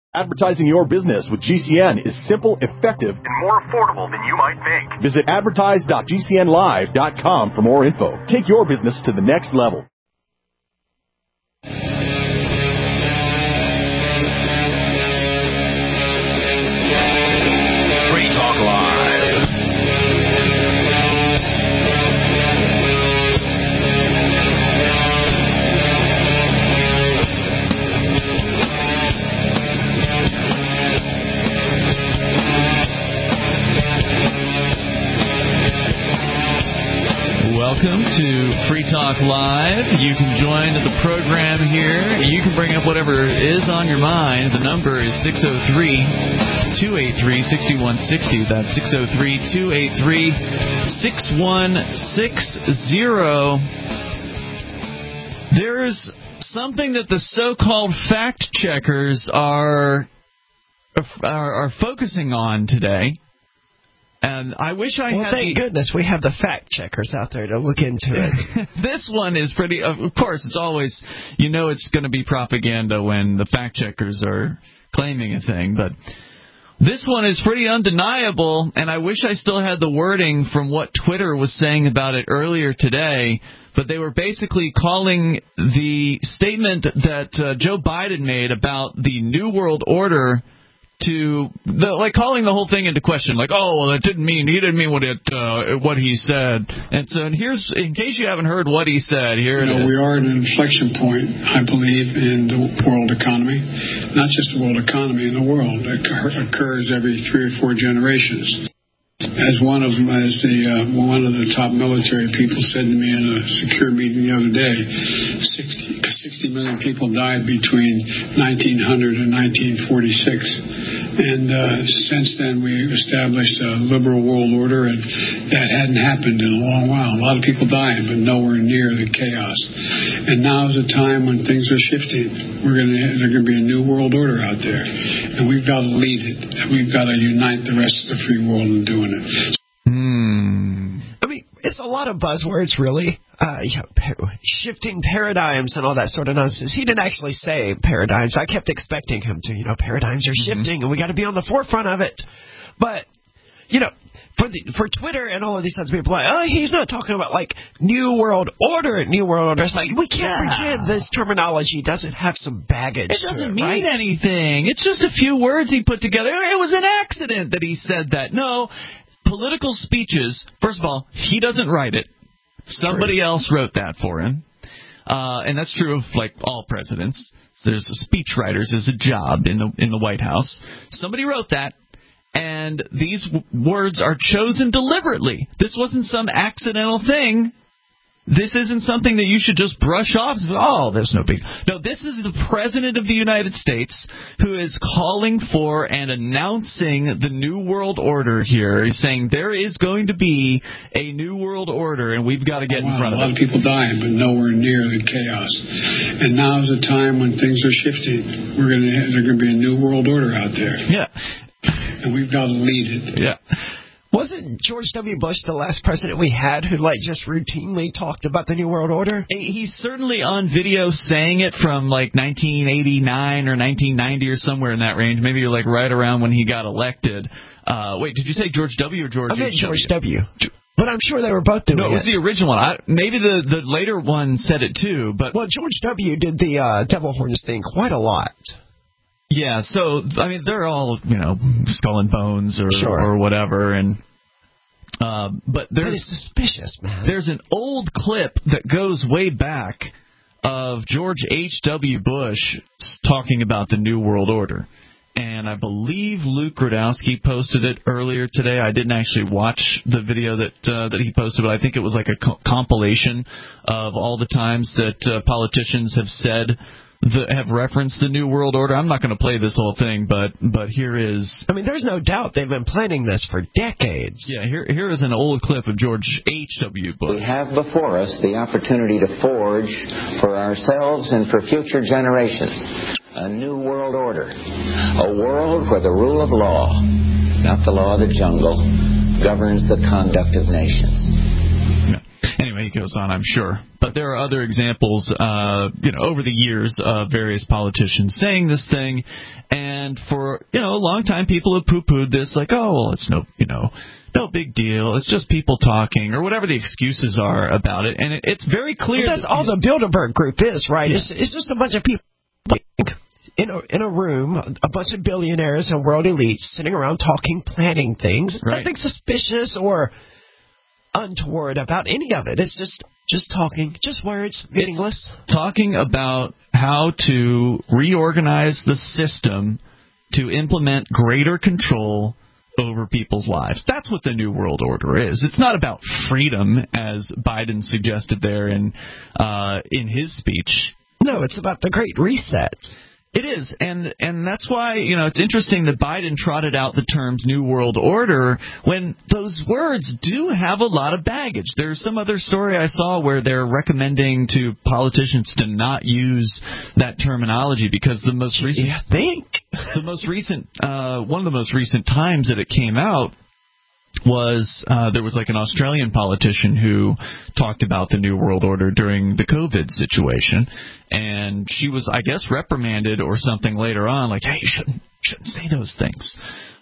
Advertising your business with GCN is simple, effective, and more affordable than you might think. Visit advertise.gcnlive.com for more info. Take your business to the next level. Free Talk Live. Welcome to Free Talk Live. You can join the program here. You can bring up whatever is on your mind. The number is 603-283-6160. That's 603-283-6160. There's something that the so-called fact checkers are focusing on today. And I wish I had. Thank goodness we have the fact checkers out there to look into it. This one is pretty. Of course, it's always, it's going to be propaganda when the fact checkers are claiming a thing. But this one is pretty undeniable, and I wish I still had the wording from what Twitter was saying about it earlier today. But they were basically calling the statement that Joe Biden made about the New World Order calling the whole thing into question, he didn't mean what he said. And so here's, in case you haven't heard what he said, here it is. We are at an inflection point, I believe, in the world economy. Not just the world economy, in the world. It occurs every 3 or 4 generations. As one of the top military people said to me in a secure meeting the other day, 60 million people died between 1900 and 1946. And since then, we established a liberal world order, and that hadn't happened in a long while. A lot of people dying, but nowhere near the chaos. And now is a time when things are shifting. There's going to be a new world order out there, and we've got to lead it. And we've got to unite the rest of the free world in doing it. I mean, it's a lot of buzzwords, really. Shifting paradigms and all that sort of nonsense. He didn't actually say paradigms. I kept expecting him to. Paradigms are shifting, and we got to be on the forefront of it. But, for Twitter and all of these kinds of people, he's not talking about, New World Order. New World Order. It's we can't pretend this terminology doesn't have some baggage. It doesn't mean anything. It's just a few words he put together. It was an accident that he said that. No, political speeches, first of all, he doesn't write it. Somebody else wrote that for him. And that's true of, all presidents. There's speech writers as a job in the White House. Somebody wrote that. And these words are chosen deliberately. This wasn't some accidental thing. This isn't something that you should just brush off. There's no big... No, this is the President of the United States who is calling for and announcing the New World Order here. He's saying there is going to be a New World Order, and we've got to get in front of it. A lot of people dying, but nowhere near the chaos. And now is a time when things are shifting. There's going to be a New World Order out there. Yeah. And we've got to lead it. Yeah. Wasn't George W. Bush the last president we had who, just routinely talked about the New World Order? He's certainly on video saying it from, 1989 or 1990 or somewhere in that range. Maybe right around when he got elected. Wait, did you say George W. or George H.W.? I meant George W. But I'm sure they were both doing it. No, it was the original one. Maybe the later one said it too. But Well, George W. did the devil horns thing quite a lot. Yeah, so, they're all, Skull and Bones or whatever, and but it's suspicious, man. There's an old clip that goes way back of George H.W. Bush talking about the New World Order. And I believe Luke Rudowski posted it earlier today. I didn't actually watch the video that he posted, but I think it was a compilation of all the times that politicians have said have referenced the New World Order. I'm not going to play this whole thing, but here is... there's no doubt they've been planning this for decades. Yeah, here is an old clip of George H.W. Bush. We have before us the opportunity to forge for ourselves and for future generations a new world order. A world where the rule of law, not the law of the jungle, governs the conduct of nations. Anyway, litany goes on, I'm sure. But there are other examples, over the years of various politicians saying this thing. And for, a long time, people have poo-pooed this like, oh, well, it's no big deal. It's just people talking or whatever the excuses are about it. And it's very clear. Well, that's all the Bilderberg Group is, right? Yeah. It's just a bunch of people in a room, a bunch of billionaires and world elites sitting around talking, planning things. Right. Nothing suspicious or untoward about any of it. It's just talking, just words, meaningless. It's talking about how to reorganize the system to implement greater control over people's lives. That's what the New World Order is. It's not about freedom, as Biden suggested there in his speech. No, it's about the Great Reset. It is, and that's why, it's interesting that Biden trotted out the terms New World Order when those words do have a lot of baggage. There's some other story I saw where they're recommending to politicians to not use that terminology because the most recent... one of the most recent times that it came out was there was like an Australian politician who talked about the New World Order during the COVID situation, and she was, I guess, reprimanded or something later on, like, hey, you shouldn't say those things.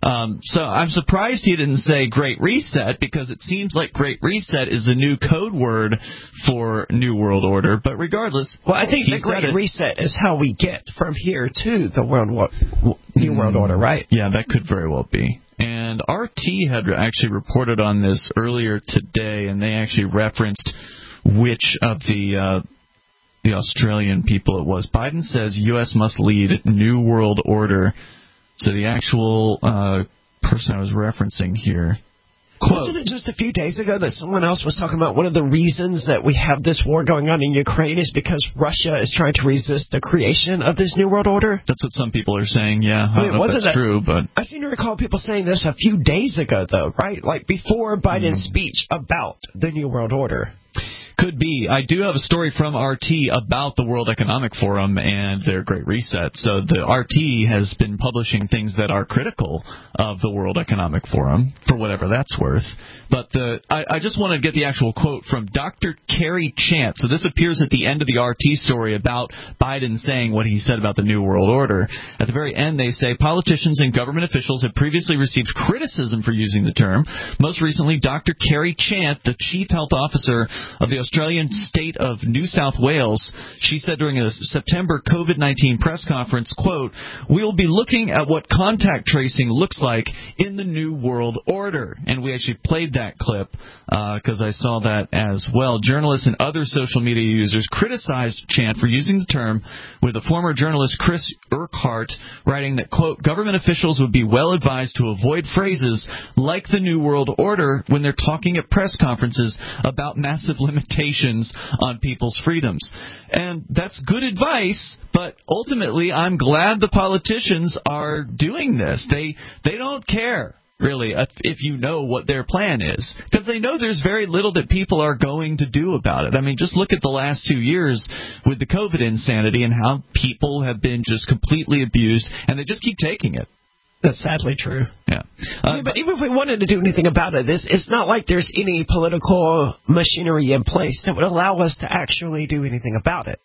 So I'm surprised he didn't say Great Reset, because it seems like Great Reset is the new code word for New World Order. But regardless, well, I think the Great Reset is how we get from here to the New World Order, right? Yeah, that could very well be. And RT had actually reported on this earlier today, and they actually referenced which of the Australian people it was. Biden says U.S. must lead New World Order. So the actual person I was referencing here. Quote, wasn't it just a few days ago that someone else was talking about one of the reasons that we have this war going on in Ukraine is because Russia is trying to resist the creation of this New World Order? That's what some people are saying, yeah. I don't know if that's true, but... I seem to recall people saying this a few days ago, though, right? Like before Biden's speech about the New World Order. Could be. I do have a story from RT about the World Economic Forum and their Great Reset. So the RT has been publishing things that are critical of the World Economic Forum, for whatever that's worth. But I just want to get the actual quote from Dr. Kerry Chant. So this appears at the end of the RT story about Biden saying what he said about the New World Order. At the very end, they say, politicians and government officials have previously received criticism for using the term. Most recently, Dr. Kerry Chant, the chief health officer of the Australian state of New South Wales, she said during a September COVID-19 press conference, quote, we'll be looking at what contact tracing looks like in the New World Order. And we actually played that clip because I saw that as well. Journalists and other social media users criticized Chant for using the term, with a former journalist, Chris Urquhart, writing that, quote, government officials would be well advised to avoid phrases like the New World Order when they're talking at press conferences about massive limitations on people's freedoms. And that's good advice, but ultimately I'm glad the politicians are doing this. They don't care, really, if you know what their plan is, because they know there's very little that people are going to do about it. I mean, just look at the last 2 years with the COVID insanity and how people have been just completely abused, and they just keep taking it. That's sadly true. Yeah. But even if we wanted to do anything about it, it's not like there's any political machinery in place that would allow us to actually do anything about it.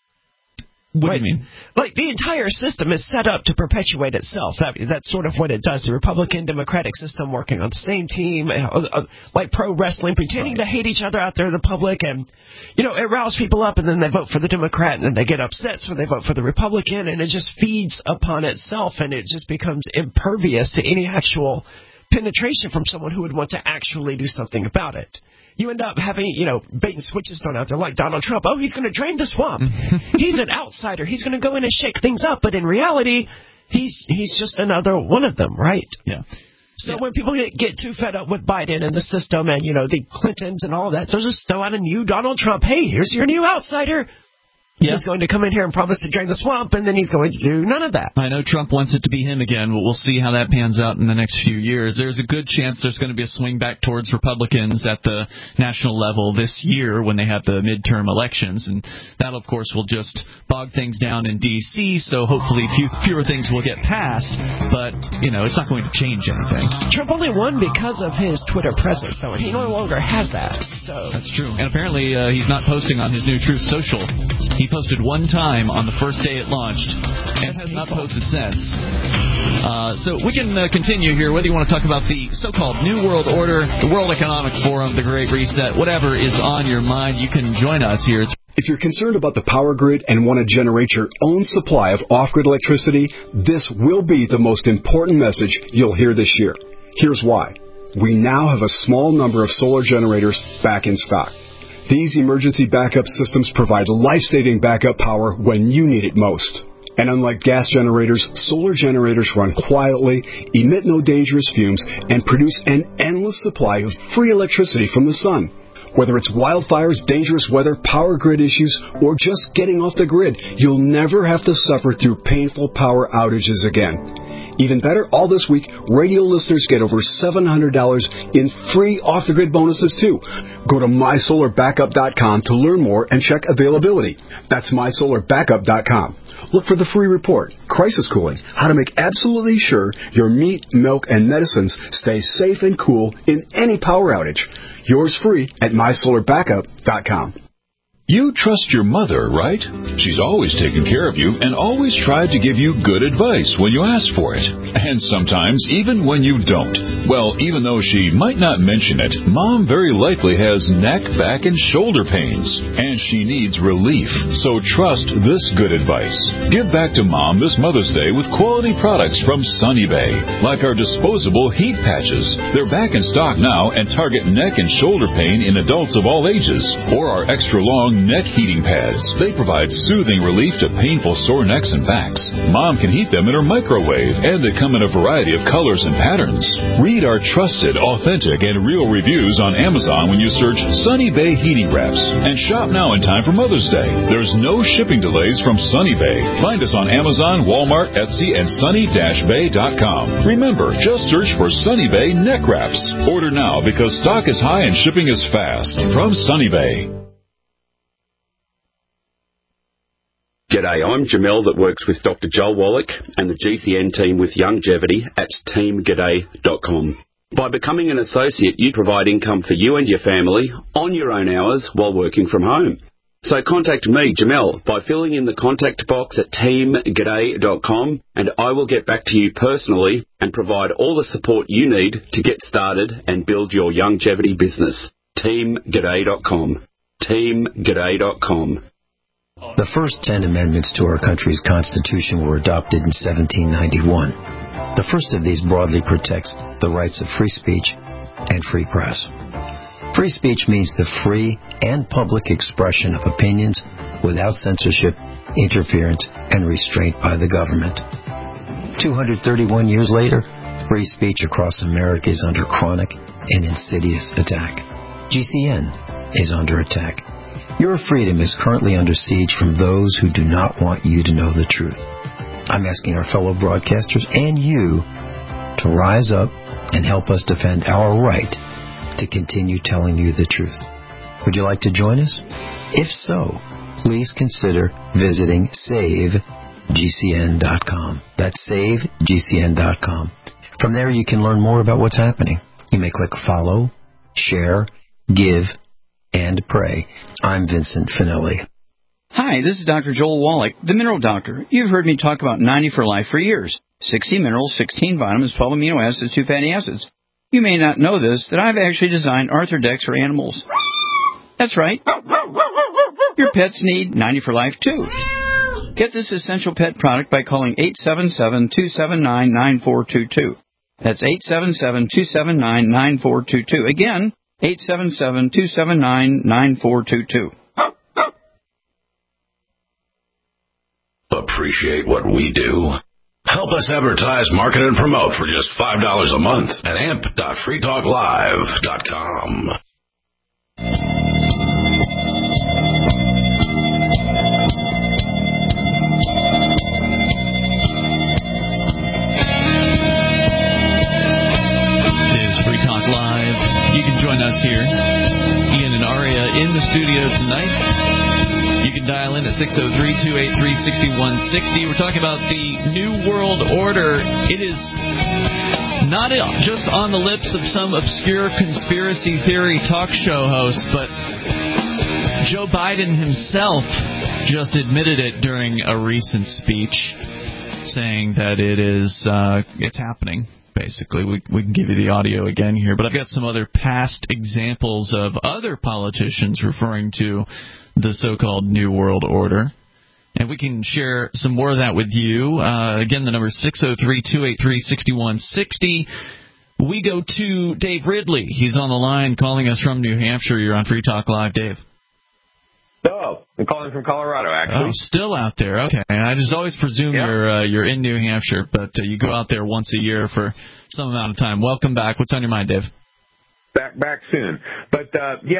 What do you mean? Like, the entire system is set up to perpetuate itself. That's sort of what it does. The Republican-Democratic system working on the same team, like pro wrestling, pretending to hate each other out there in the public. And, it riles people up, and then they vote for the Democrat, and then they get upset, so they vote for the Republican, and it just feeds upon itself, and it just becomes impervious to any actual penetration from someone who would want to actually do something about it. You end up having, bait and switches thrown out there like Donald Trump. Oh, he's going to drain the swamp. He's an outsider. He's going to go in and shake things up. But in reality, he's just another one of them, right? Yeah. So when people get too fed up with Biden and the system and, the Clintons and all that, they'll just throw out a new Donald Trump. Hey, here's your new outsider. He's going to come in here and promise to drain the swamp, and then he's going to do none of that. I know Trump wants it to be him again. We'll see how that pans out in the next few years. There's a good chance there's going to be a swing back towards Republicans at the national level this year when they have the midterm elections, and that, of course, will just bog things down in D.C., so hopefully fewer things will get passed, but, it's not going to change anything. Trump only won because of his Twitter presence, though, and he no longer has that. So that's true. And apparently he's not posting on his new Truth Social. He posted one time on the first day it launched and has not posted since. So we can continue here, whether you want to talk about the so-called New World Order, the World Economic Forum, the Great Reset, whatever is on your mind, you can join us here. If you're concerned about the power grid and want to generate your own supply of off-grid electricity, this will be the most important message you'll hear this year. Here's why. We now have a small number of solar generators back in stock. These emergency backup systems provide life-saving backup power when you need it most. And unlike gas generators, solar generators run quietly, emit no dangerous fumes, and produce an endless supply of free electricity from the sun. Whether it's wildfires, dangerous weather, power grid issues, or just getting off the grid, you'll never have to suffer through painful power outages again. Even better, all this week, radio listeners get over $700 in free off-the-grid bonuses, too. Go to mysolarbackup.com to learn more and check availability. That's mysolarbackup.com. Look for the free report, Crisis Cooling, how to make absolutely sure your meat, milk, and medicines stay safe and cool in any power outage. Yours free at mysolarbackup.com. You trust your mother, right? She's always taken care of you and always tried to give you good advice when you ask for it. And sometimes even when you don't. Well, even though she might not mention it, Mom very likely has neck, back, and shoulder pains. And she needs relief. So trust this good advice. Give back to Mom this Mother's Day with quality products from Sunny Bay. Like our disposable heat patches. They're back in stock now and target neck and shoulder pain in adults of all ages. Or our extra long neck heating pads. They provide soothing relief to painful sore necks and backs. Mom can heat them in her microwave, and they come in a variety of colors and patterns. Read our trusted, authentic, and real reviews on Amazon when you search Sunny Bay Heating Wraps. And shop now in time for Mother's Day. There's no shipping delays from Sunny Bay. Find us on Amazon, Walmart, Etsy, and sunny-bay.com. Remember, just search for Sunny Bay Neck Wraps. Order now because stock is high and shipping is fast. From Sunny Bay. G'day, I'm Jamel that works with Dr. Joel Wallach and the GCN team with Youngevity at teamg'day.com. By becoming an associate, you provide income for you and your family on your own hours while working from home. So contact me, Jamel, by filling in the contact box at teamg'day.com, and I will get back to you personally and provide all the support you need to get started and build your Youngevity business. teamg'day.com. teamg'day.com. The first 10 amendments to our country's Constitution were adopted in 1791. The first of these broadly protects the rights of free speech and free press. Free speech means the free and public expression of opinions without censorship, interference, and restraint by the government. 231 years later, free speech across America is under chronic and insidious attack. GCN is under attack. Your freedom is currently under siege from those who do not want you to know the truth. I'm asking our fellow broadcasters and you to rise up and help us defend our right to continue telling you the truth. Would you like to join us? If so, please consider visiting SaveGCN.com. That's SaveGCN.com. From there, you can learn more about what's happening. You may click follow, share, give, and pray. I'm Vincent Finelli. Hi, this is Dr. Joel Wallach, the Mineral Doctor. You've heard me talk about 90 for Life for years. 60 minerals, 16 vitamins, 12 amino acids, 2 fatty acids. You may not know this, that I've actually designed Arthrodex for animals. That's right. Your pets need 90 for Life, too. Get this essential pet product by calling 877-279-9422. That's 877-279-9422. Again, 877-279-9422. Appreciate what we do? Help us advertise, market, and promote for just $5 a month at amp.freetalklive.com. studio tonight. You can dial in at 603-283-6160. We're talking about the New World Order. It is not just on the lips of some obscure conspiracy theory talk show host, but Joe Biden himself just admitted it during a recent speech, saying that it's happening. Basically, we can give you the audio again here, but I've got some other past examples of other politicians referring to the so-called New World Order, and we can share some more of that with you. Again, the number is 603-283-6160. We go to Dave Ridley. He's on the line calling us from New Hampshire. You're on Free Talk Live, Dave. Oh, I'm calling from Colorado, actually. Oh, still out there. Okay. I just always presume you're in New Hampshire, but you go out there once a year for some amount of time. Welcome back. What's on your mind, Dave? Back soon. But,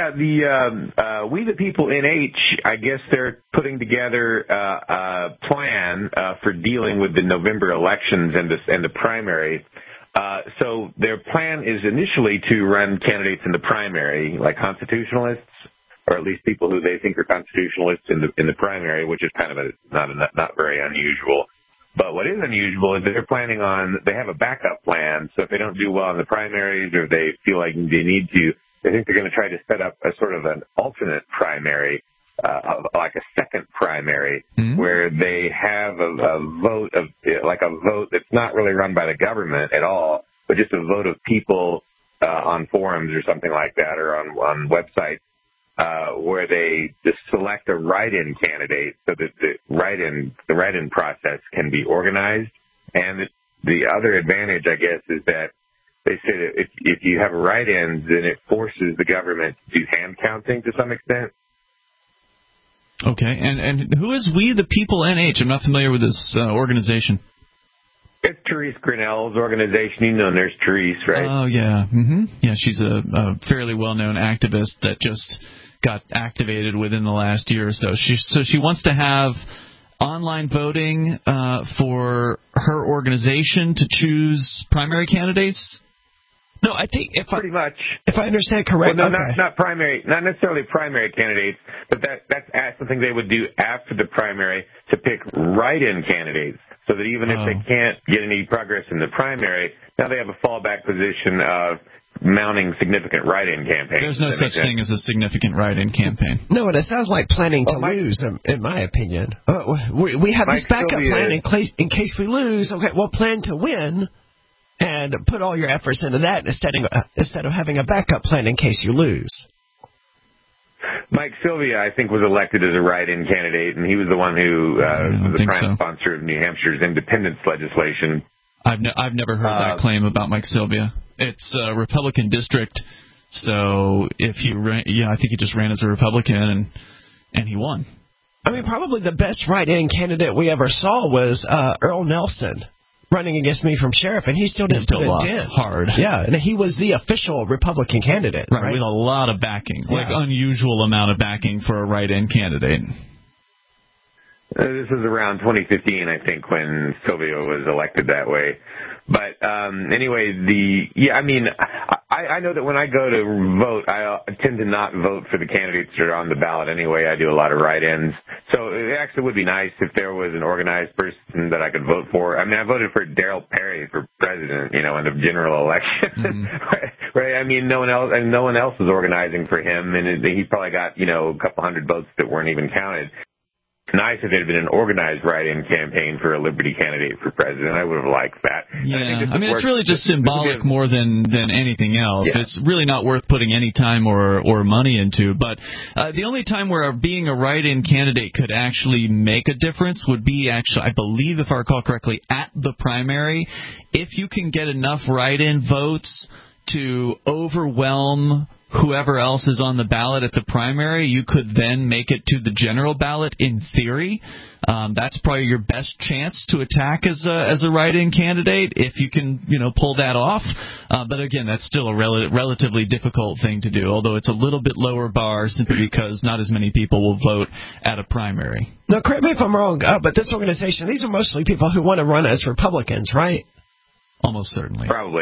We the People NH, I guess they're putting together a plan for dealing with the November elections and the primary. So their plan is initially to run candidates in the primary, like constitutionalists, or at least people who they think are constitutionalists in the primary, which is kind of not very unusual. But what is unusual is that they have a backup plan, so if they don't do well in the primaries or they feel like they need to, they think they're going to try to set up a sort of an alternate primary, like a second primary, where they have a vote that's not really run by the government at all, but just a vote of people on forums or something like that, or on websites. Where they just select a write-in candidate so that the write-in process can be organized. And the other advantage, I guess, is that they say that if you have write-ins, then it forces the government to do hand counting to some extent. Okay, and who is We the People NH? I'm not familiar with this organization. It's Therese Grinnell's organization. You know Nurse Therese, right? Oh, yeah. Mm-hmm. Yeah, she's a fairly well-known activist that just got activated within the last year or so. She wants to have online voting for her organization to choose primary candidates? No, I think if I understand correctly, well, not necessarily primary candidates, but that's something they would do after the primary to pick write-in candidates, so that even if they can't get any progress in the primary, now they have a fallback position of mounting significant write-in campaigns. There's no such thing as a significant write-in campaign. No, and it sounds like planning to lose, in my opinion. We have this backup plan in case we lose. Okay, well, plan to win. And put all your efforts into that instead of having a backup plan in case you lose. Mike Sylvia, I think, was elected as a write-in candidate, and he was the one who was the prime sponsor of New Hampshire's independence legislation. I've never heard that claim about Mike Sylvia. It's a Republican district, so if you ran, I think he just ran as a Republican, and he won. I mean, probably the best write-in candidate we ever saw was Earl Nelson, running against me from sheriff, and he still didn't put a dent. Hard. Yeah, and he was the official Republican candidate. Right, with a lot of backing, like unusual amount of backing for a write-in candidate. This was around 2015, I think, when Sylvia was elected that way. But anyway, I know that when I go to vote, I tend to not vote for the candidates that are on the ballot anyway. I do a lot of write-ins. So it actually would be nice if there was an organized person that I could vote for. I mean, I voted for Darrell Perry for president, in the general election. Right? I mean, no one else was organizing for him, and he probably got, a couple hundred votes that weren't even counted. Nice if it had been an organized write-in campaign for a Liberty candidate for president. I would have liked that. Yeah, I mean, it's really just symbolic more than anything else. Yeah. It's really not worth putting any time or money into. But the only time where being a write-in candidate could actually make a difference would be I believe, if I recall correctly, at the primary. If you can get enough write-in votes to overwhelm whoever else is on the ballot at the primary, you could then make it to the general ballot in theory. That's probably your best chance to attack as a write-in candidate if you can, pull that off. But again, that's still a relatively difficult thing to do, although it's a little bit lower bar simply because not as many people will vote at a primary. Now, correct me if I'm wrong, but this organization, these are mostly people who want to run as Republicans, right? Almost certainly. Probably.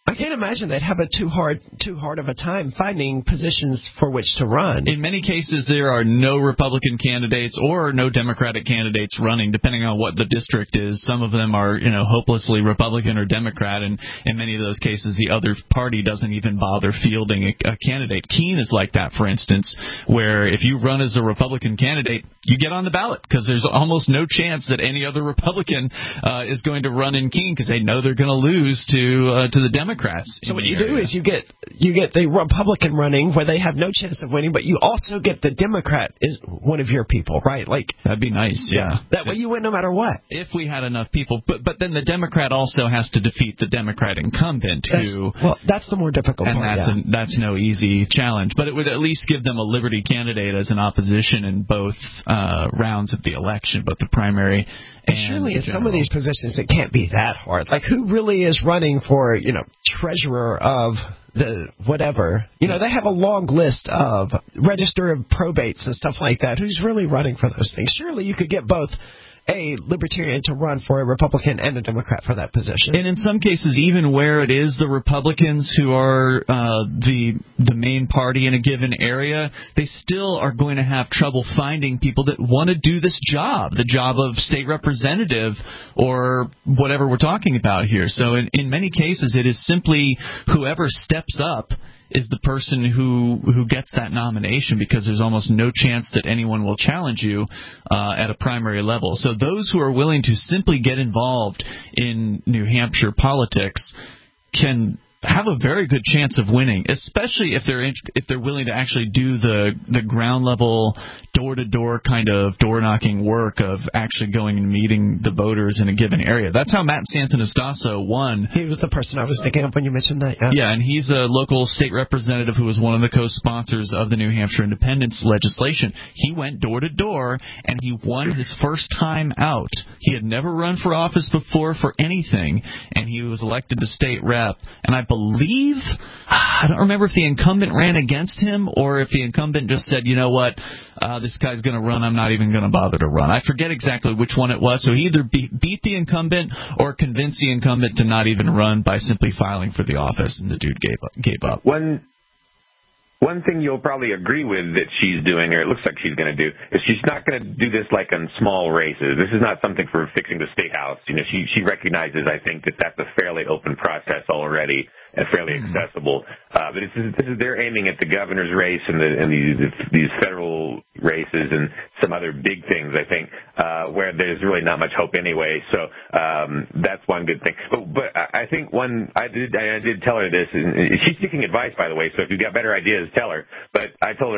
I can't imagine they'd have too hard of a time finding positions for which to run. In many cases, there are no Republican candidates or no Democratic candidates running, depending on what the district is. Some of them are, hopelessly Republican or Democrat, and in many of those cases, the other party doesn't even bother fielding a candidate. Keene is like that, for instance, where if you run as a Republican candidate, you get on the ballot because there's almost no chance that any other Republican is going to run in Keene because they know they're going to lose to the Democrats. So what you do is you get the Republican running where they have no chance of winning, but you also get the Democrat is one of your people, right? Like that'd be nice, yeah. That way you win no matter what. If we had enough people, but then the Democrat also has to defeat the Democrat incumbent, that's the more difficult part. And that's no easy challenge. But it would at least give them a Liberty candidate as an opposition in both rounds of the election, both the primary. And surely in some of these positions it can't be that hard. Like who really is running for, treasurer of the whatever? They have a long list of register of probates and stuff like that. Who's really running for those things? Surely you could get both a Libertarian to run for a Republican and a Democrat for that position. And in some cases, even where it is the Republicans who are the main party in a given area, they still are going to have trouble finding people that want to do this job, the job of state representative or whatever we're talking about here. So in many cases, it is simply whoever steps up is the person who gets that nomination because there's almost no chance that anyone will challenge you at a primary level. So those who are willing to simply get involved in New Hampshire politics can have a very good chance of winning, especially if they're willing to actually do the ground level, door to door kind of door knocking work of actually going and meeting the voters in a given area. That's how Matt Santonastasso won. He was the person I was thinking of when you mentioned that. Yeah, and he's a local state representative who was one of the co-sponsors of the New Hampshire independence legislation. He went door to door and he won his first time out. He had never run for office before for anything, and he was elected to state rep. And I believe, I don't remember if the incumbent ran against him or if the incumbent just said, you know what, this guy's going to run, I'm not even going to bother to run. I forget exactly which one it was. So he either beat the incumbent or convinced the incumbent to not even run by simply filing for the office, and the dude gave up. One thing you'll probably agree with that she's doing, or it looks like she's going to do, is she's not going to do this like in small races. This is not something for fixing the State House. She recognizes, I think, that that's a fairly open process already and fairly accessible. But they're aiming at the governor's race and these federal races and some other big things, I think, where there's really not much hope anyway. So that's one good thing. But I think I did tell her this, and she's seeking advice, by the way. So if you've got better ideas, tell her. But I told her,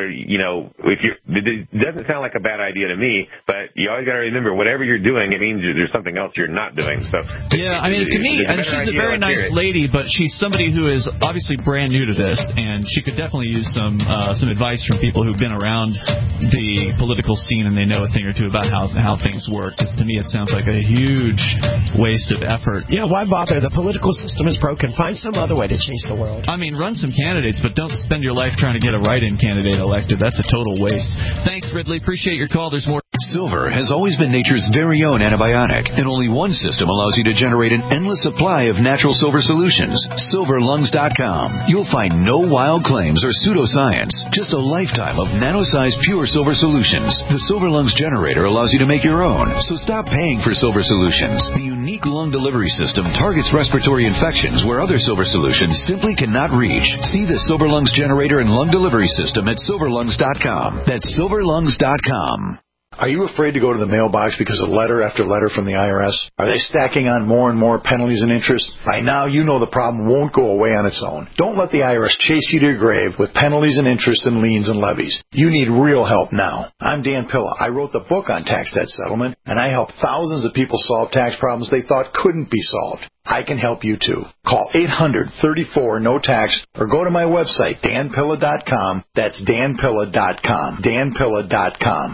it doesn't sound like a bad idea to me, but you always got to remember, whatever you're doing, it means there's something else you're not doing. So yeah, I mean, to me, and she's a very nice lady, but she's somebody who is obviously brand new to this, and she could definitely use some advice from people who've been around the political scene and they know a thing or two about how things work. Because to me, it sounds like a huge waste of effort. Yeah, why bother? The political system is broken. Find some other way to change the world. I mean, run some candidates, but don't spend your life trying to get a write-in candidate elected. That's a total waste. Thanks, Ridley. Appreciate your call. There's more. Silver has always been nature's very own antibiotic, and only one system allows you to generate an endless supply of natural silver solutions. SilverLungs.com. You'll find no wild claims or pseudoscience, just a lifetime of nano-sized pure silver solutions. The Silver Lungs generator allows you to make your own, so stop paying for silver solutions. The unique lung delivery system targets respiratory infections where other silver solutions simply cannot reach. See the Silver Lungs generator and lung delivery system at SilverLungs.com. That's SilverLungs.com. Are you afraid to go to the mailbox because of letter after letter from the IRS? Are they stacking on more and more penalties and interest? By now, you know the problem won't go away on its own. Don't let the IRS chase you to your grave with penalties and interest and liens and levies. You need real help now. I'm Dan Pilla. I wrote the book on tax debt settlement, and I help thousands of people solve tax problems they thought couldn't be solved. I can help you too. Call 800-34-NO-TAX or go to my website, danpilla.com. That's danpilla.com. danpilla.com.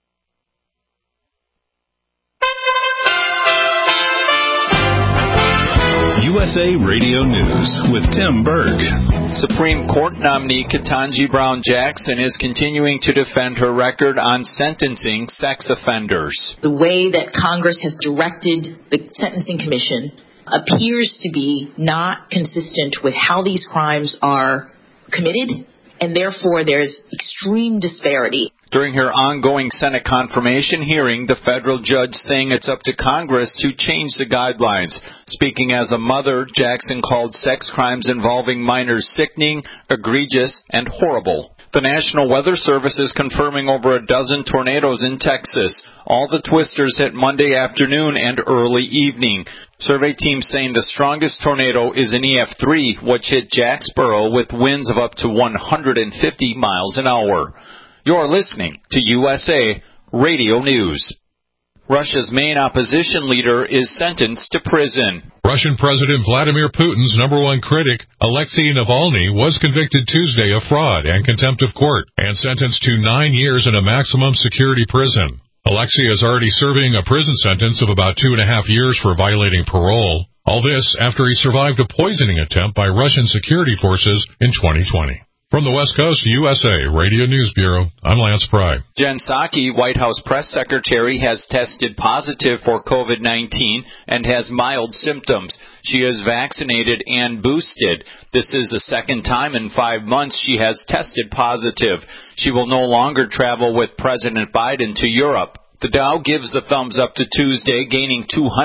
USA Radio News with Tim Berg. Supreme Court nominee Ketanji Brown Jackson is continuing to defend her record on sentencing sex offenders. The way that Congress has directed the Sentencing Commission appears to be not consistent with how these crimes are committed, and therefore there's extreme disparity. During her ongoing Senate confirmation hearing, the federal judge saying it's up to Congress to change the guidelines. Speaking as a mother, Jackson called sex crimes involving minors sickening, egregious, and horrible. The National Weather Service is confirming over a dozen tornadoes in Texas. All the twisters hit Monday afternoon and early evening. Survey teams saying the strongest tornado is an EF3, which hit Jacksboro with winds of up to 150 miles an hour. You're listening to USA Radio News. Russia's main opposition leader is sentenced to prison. Russian President Vladimir Putin's number one critic, Alexei Navalny, was convicted Tuesday of fraud and contempt of court and sentenced to 9 years in a maximum security prison. Alexei is already serving a prison sentence of about 2.5 years for violating parole. All this after he survived a poisoning attempt by Russian security forces in 2020. From the West Coast, USA Radio News Bureau, I'm Lance Pry. Jen Psaki, White House press secretary, has tested positive for COVID-19 and has mild symptoms. She is vaccinated and boosted. This is the second time in 5 months she has tested positive. She will no longer travel with President Biden to Europe. The Dow gives the thumbs up to Tuesday, gaining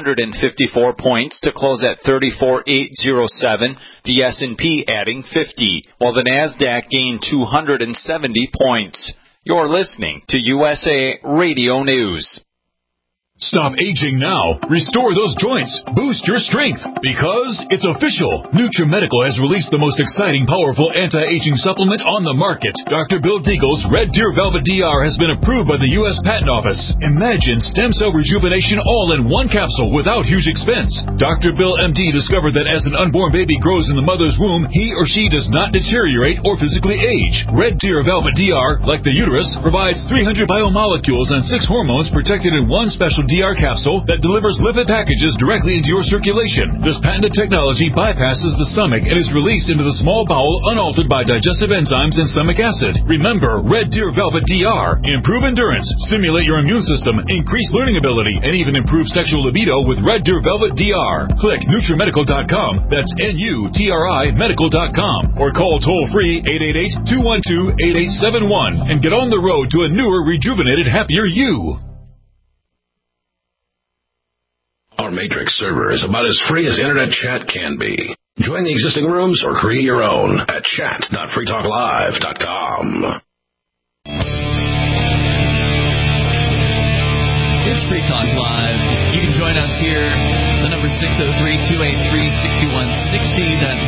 254 points to close at 34,807, the S&P adding 50, while the Nasdaq gained 270 points. You're listening to USA Radio News. Stop aging now. Restore those joints. Boost your strength. Because it's official. NutriMedical has released the most exciting, powerful anti-aging supplement on the market. Dr. Bill Deagle's Red Deer Velvet DR has been approved by the U.S. Patent Office. Imagine stem cell rejuvenation all in one capsule without huge expense. Dr. Bill MD discovered that as an unborn baby grows in the mother's womb, he or she does not deteriorate or physically age. Red Deer Velvet DR, like the uterus, provides 300 biomolecules and 6 hormones protected in one special DR capsule that delivers lipid packages directly into your circulation. This patented technology bypasses the stomach and is released into the small bowel unaltered by digestive enzymes and stomach acid. Remember, Red Deer Velvet DR. Improve endurance, stimulate your immune system, increase learning ability, and even improve sexual libido with Red Deer Velvet DR. Click NutriMedical.com. That's NUTRI Medical.com. Or call toll-free 888-212-8871 and get on the road to a newer, rejuvenated, happier you. Our Matrix server is about as free as internet chat can be. Join the existing rooms or create your own at chat.freetalklive.com. It's Free Talk Live. You can join us here. The number is 603-283-6160. That's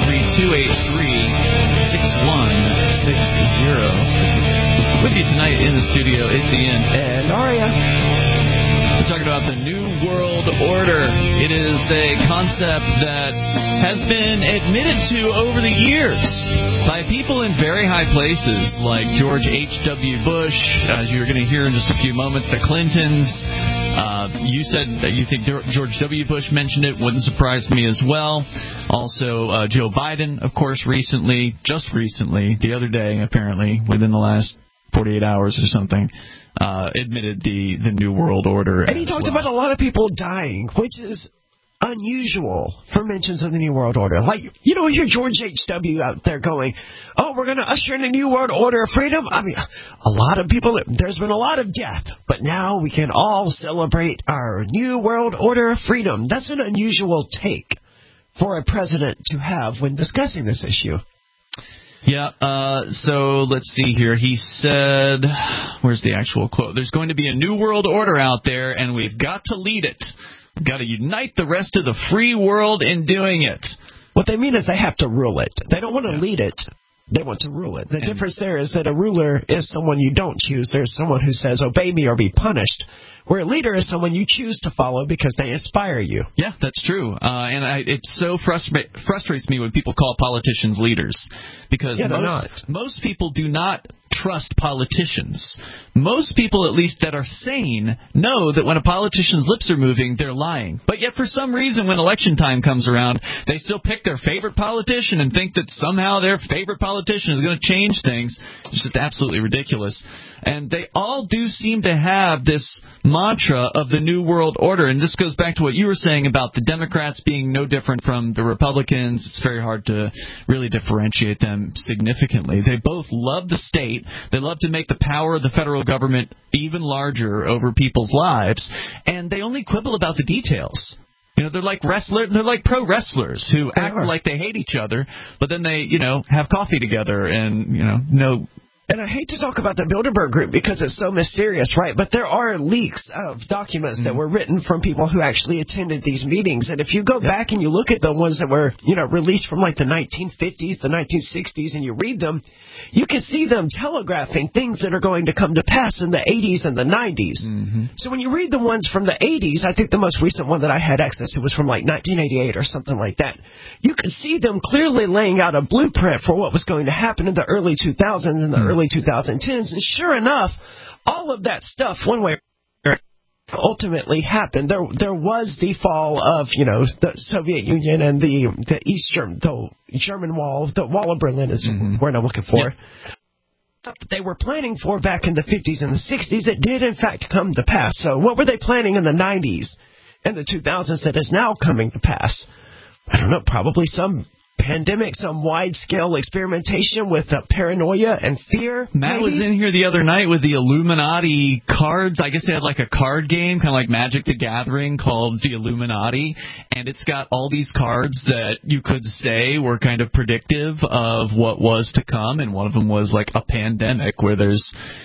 603-283-6160. With you tonight in the studio, it's Ian and Aria. We're talking about the New World Order. It is a concept that has been admitted to over the years by people in very high places like George H.W. Bush, as you're going to hear in just a few moments, the Clintons. You said that you think George W. Bush mentioned it. Wouldn't surprise me as well. Also, Joe Biden, of course, just recently, the other day, apparently, within the last 48 hours or something, admitted the New World Order. And he talked about a lot of people dying, which is unusual for mentions of the New World Order. Like, you don't hear George H.W. out there going, oh, we're going to usher in a New World Order of freedom. I mean, a lot of people, there's been a lot of death, but now we can all celebrate our New World Order of freedom. That's an unusual take for a president to have when discussing this issue. Yeah, so let's see here. He said, where's the actual quote? There's going to be a new world order out there, and we've got to lead it. We've got to unite the rest of the free world in doing it. What they mean is they have to rule it. They don't want to lead it. They want to rule it. The difference there is that a ruler is someone you don't choose. There's someone who says, obey me or be punished. Where a leader is someone you choose to follow because they inspire you. Yeah, that's true. It so frustrates me when people call politicians leaders. Because most people do not trust politicians. most people, at least that are sane, know that when a politician's lips are moving, they're lying. But yet, for some reason, when election time comes around, they still pick their favorite politician and think that somehow their favorite politician is going to change things. It's just absolutely ridiculous. And they all do seem to have this mantra of the New World Order. And this goes back to what you were saying about the Democrats being no different from the Republicans. It's very hard to really differentiate them significantly. They both love the state. They love to make the power of the federal government even larger over people's lives. And they only quibble about the details. You know, they're like pro wrestlers who act like they hate each other, but then they, have coffee together and, know. And I hate to talk about the Bilderberg Group because it's so mysterious, right? But there are leaks of documents that were written from people who actually attended these meetings. And if you go back and you look at the ones that were, released from like the 1950s, the 1960s, and you read them, you can see them telegraphing things that are going to come to pass in the 80s and the 90s. So when you read the ones from the 80s, I think the most recent one that I had access to was from like 1988 or something like that. You can see them clearly laying out a blueprint for what was going to happen in the early 2000s and the early 2010s. And sure enough, all of that stuff, one way or another, ultimately happened. There was the fall of, the Soviet Union and the German Wall. The Wall of Berlin is the word I'm looking for. Stuff that they were planning for back in the 50s and the 60s, it did in fact come to pass. So what were they planning in the 90s and the 2000s that is now coming to pass? I don't know, probably some pandemic, some wide-scale experimentation with paranoia and fear. Matt was in here the other night with the Illuminati cards. I guess they had like a card game, kind of like Magic the Gathering, called the Illuminati. And it's got all these cards that you could say were kind of predictive of what was to come. And one of them was like a pandemic where there's,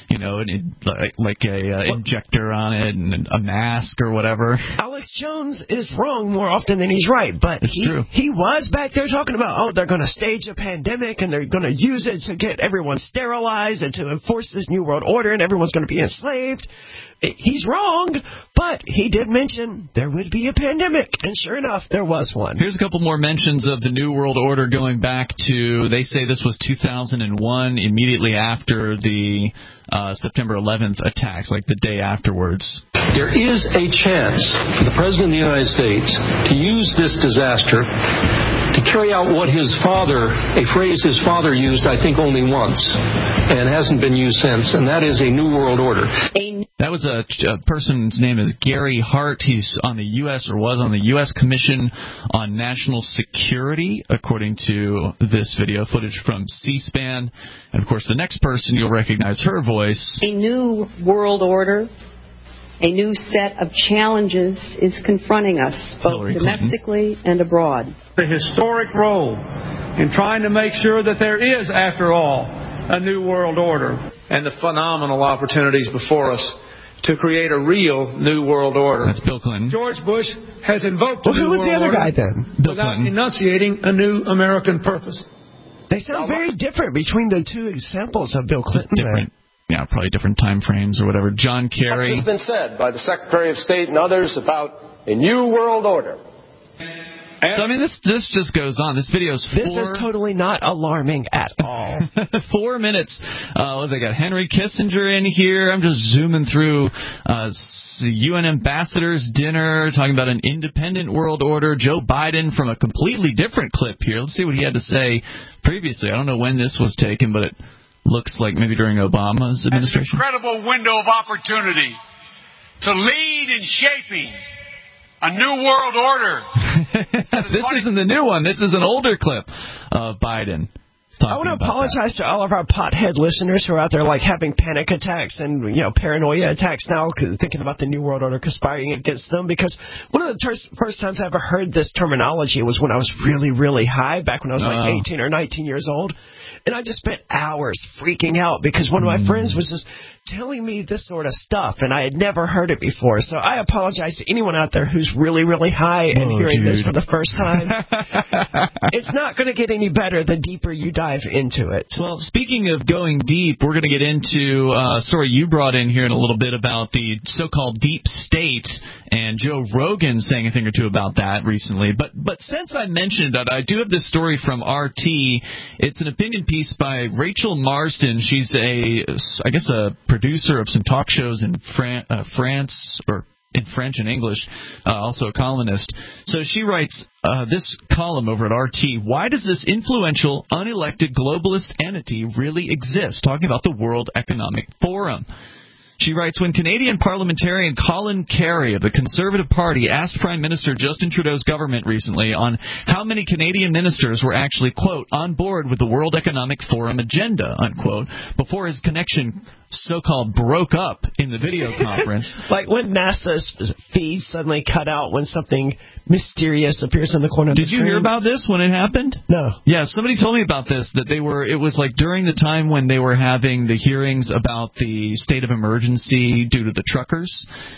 a injector on it and a mask or whatever. Alex Jones is wrong more often than he's right. But he was back there talking about, they're going to stage a pandemic and they're going to use it to get everyone sterilized and to enforce this New World Order and everyone's going to be enslaved. He's wrong, but he did mention there would be a pandemic, and sure enough, there was one. Here's a couple more mentions of the New World Order going back to, they say this was 2001, immediately after the September 11th attacks, like the day afterwards. There is a chance for the President of the United States to use this disaster to carry out what his father, a phrase his father used, I think, only once, and hasn't been used since, and that is a New World Order. That was a person's name is Gary Hart. He's on the U.S. or was on the U.S. Commission on National Security, according to this video footage from C-SPAN. And, of course, the next person, you'll recognize her voice. A new world order, a new set of challenges is confronting us, both domestically and abroad. The historic role in trying to make sure that there is, after all, a new world order, and the phenomenal opportunities before us to create a real new world order. That's Bill Clinton. George Bush has invoked a new world order. Who was the other guy then? Bill without Clinton. enunciating a new American purpose. They sound very different between the two examples of Bill Clinton. Different. Yeah, probably different time frames or whatever. John Kerry. Much has been said by the Secretary of State and others about a new world order. So, I mean, this just goes on. This video's This is totally not alarming at all. 4 minutes. They got Henry Kissinger in here. I'm just zooming through UN ambassador's dinner, talking about an independent world order. Joe Biden from a completely different clip here. Let's see what he had to say previously. I don't know when this was taken, but it looks like maybe during Obama's administration. An incredible window of opportunity to lead in shaping a new world order. This isn't the new one. This is an older clip of Biden. I want to apologize to all of our pothead listeners who are out there like having panic attacks and paranoia attacks now, thinking about the New World Order conspiring against them, because one of the first times I ever heard this terminology was when I was really, really high, back when I was like 18 or 19 years old. And I just spent hours freaking out because one of my friends was just telling me this sort of stuff, and I had never heard it before. So I apologize to anyone out there who's really, really high and hearing this for the first time. It's not going to get any better the deeper you dive into it. Well, speaking of going deep, we're going to get into a story you brought in here in a little bit about the so-called deep state, and Joe Rogan saying a thing or two about that recently. But since I mentioned it, I do have this story from RT. It's an opinion piece by Rachel Marsden. She's a producer of some talk shows in France, or in French and English, also a columnist. So she writes this column over at RT, why does this influential, unelected globalist entity really exist? Talking about the World Economic Forum. She writes, when Canadian parliamentarian Colin Carey of the Conservative Party asked Prime Minister Justin Trudeau's government recently on how many Canadian ministers were actually, quote, on board with the World Economic Forum agenda, unquote, before his connection so-called broke up in the video conference. Like when NASA's feeds suddenly cut out when something mysterious appears in the corner of the screen. Did you hear about this when it happened? No. Yeah, somebody told me about this, that it was like during the time when they were having the hearings about the state of emergency due to the truckers.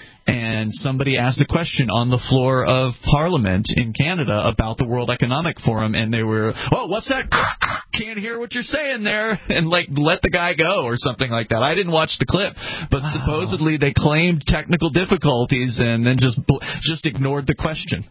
And somebody asked a question on the floor of Parliament in Canada about the World Economic Forum, and they were, oh, what's that? Can't hear what you're saying there, and like let the guy go or something like that. I didn't watch the clip, but supposedly they claimed technical difficulties and then just ignored the question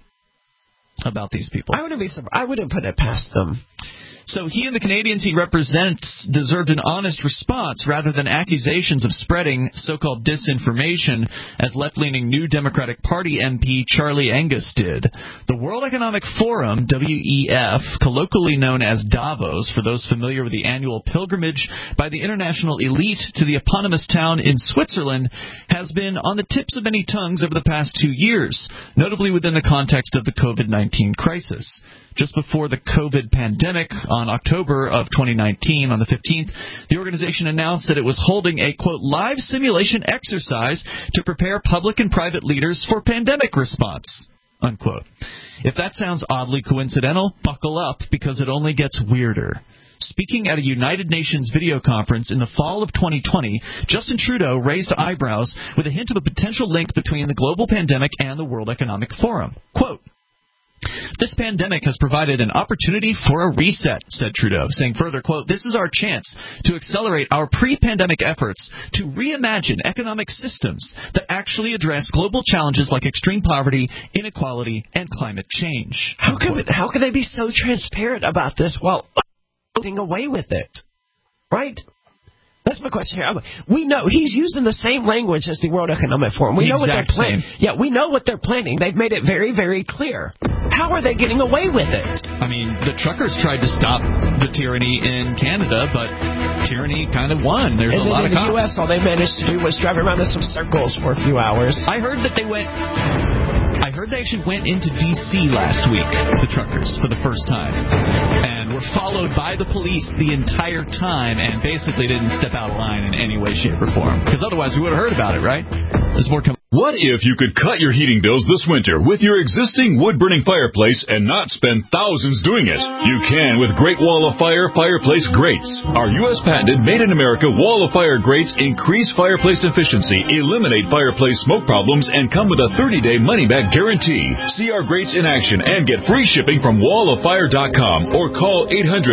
about these people. I wouldn't put it past them. So he and the Canadians he represents deserved an honest response rather than accusations of spreading so-called disinformation, as left-leaning New Democratic Party MP Charlie Angus did. The World Economic Forum, WEF, colloquially known as Davos, for those familiar with the annual pilgrimage by the international elite to the eponymous town in Switzerland, has been on the tips of many tongues over the past 2 years, notably within the context of the COVID-19 crisis. Just before the COVID pandemic, on October of 2019, on the 15th, the organization announced that it was holding a, quote, live simulation exercise to prepare public and private leaders for pandemic response, unquote. If that sounds oddly coincidental, buckle up, because it only gets weirder. Speaking at a United Nations video conference in the fall of 2020, Justin Trudeau raised eyebrows with a hint of a potential link between the global pandemic and the World Economic Forum. Quote, this pandemic has provided an opportunity for a reset, said Trudeau, saying further, quote, this is our chance to accelerate our pre-pandemic efforts to reimagine economic systems that actually address global challenges like extreme poverty, inequality, and climate change. How can they be so transparent about this while getting away with it? Right? That's my question here. We know he's using the same language as the World Economic Forum. We know what they're planning. Yeah, we know what they're planning. They've made it very, very clear. How are they getting away with it? I mean, the truckers tried to stop the tyranny in Canada, but tyranny kind of won. There's a lot of cops. In the U.S., all they managed to do was drive around in some circles for a few hours. I heard they actually went into D.C. last week, the truckers, for the first time, and were followed by the police the entire time and basically didn't step out of line in any way, shape, or form. Because otherwise we would have heard about it, right? There's more coming. What if you could cut your heating bills this winter with your existing wood-burning fireplace and not spend thousands doing it? You can with Great Wall of Fire fireplace grates. Our U.S. patented made-in-America Wall of Fire grates increase fireplace efficiency, eliminate fireplace smoke problems, and come with a 30-day money-back guarantee. See our grates in action and get free shipping from walloffire.com or call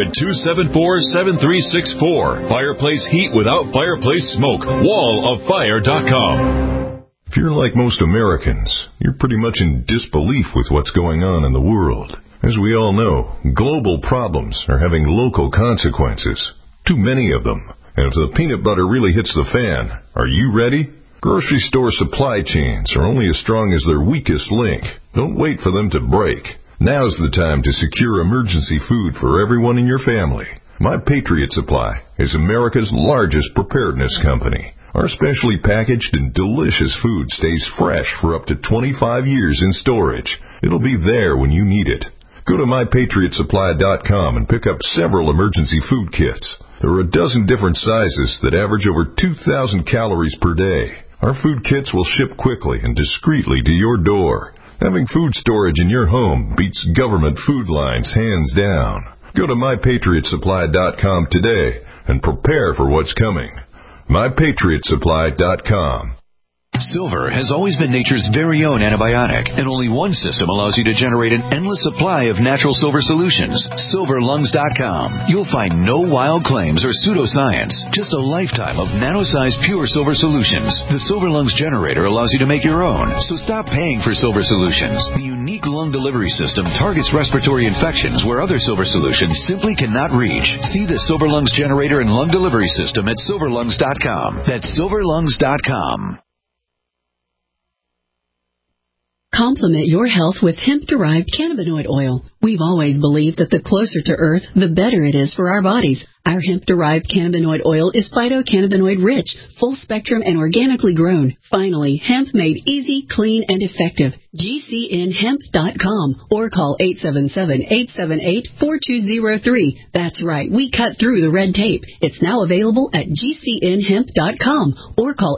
800-274-7364. Fireplace heat without fireplace smoke. walloffire.com. If you're like most Americans, you're pretty much in disbelief with what's going on in the world. As we all know, global problems are having local consequences. Too many of them. And if the peanut butter really hits the fan, are you ready? Grocery store supply chains are only as strong as their weakest link. Don't wait for them to break. Now's the time to secure emergency food for everyone in your family. My Patriot Supply is America's largest preparedness company. Our specially packaged and delicious food stays fresh for up to 25 years in storage. It'll be there when you need it. Go to MyPatriotSupply.com and pick up several emergency food kits. There are a dozen different sizes that average over 2,000 calories per day. Our food kits will ship quickly and discreetly to your door. Having food storage in your home beats government food lines hands down. Go to MyPatriotSupply.com today and prepare for what's coming. MyPatriotSupply.com. Silver has always been nature's very own antibiotic, and only one system allows you to generate an endless supply of natural silver solutions. SilverLungs.com. You'll find no wild claims or pseudoscience, just a lifetime of nano-sized pure silver solutions. The Silver Lungs generator allows you to make your own, so stop paying for silver solutions. The unique lung delivery system targets respiratory infections where other Silver solutions simply cannot reach. See the Silver Lungs generator and lung delivery system at silverlungs.com. That's silverlungs.com. Complement your health with hemp-derived cannabinoid oil. We've always believed that the closer to Earth, the better it is for our bodies. Our hemp-derived cannabinoid oil is phytocannabinoid-rich, full-spectrum, and organically grown. Finally, hemp made easy, clean, and effective. GCNhemp.com or call 877-878-4203. That's right, we cut through the red tape. It's now available at GCNhemp.com or call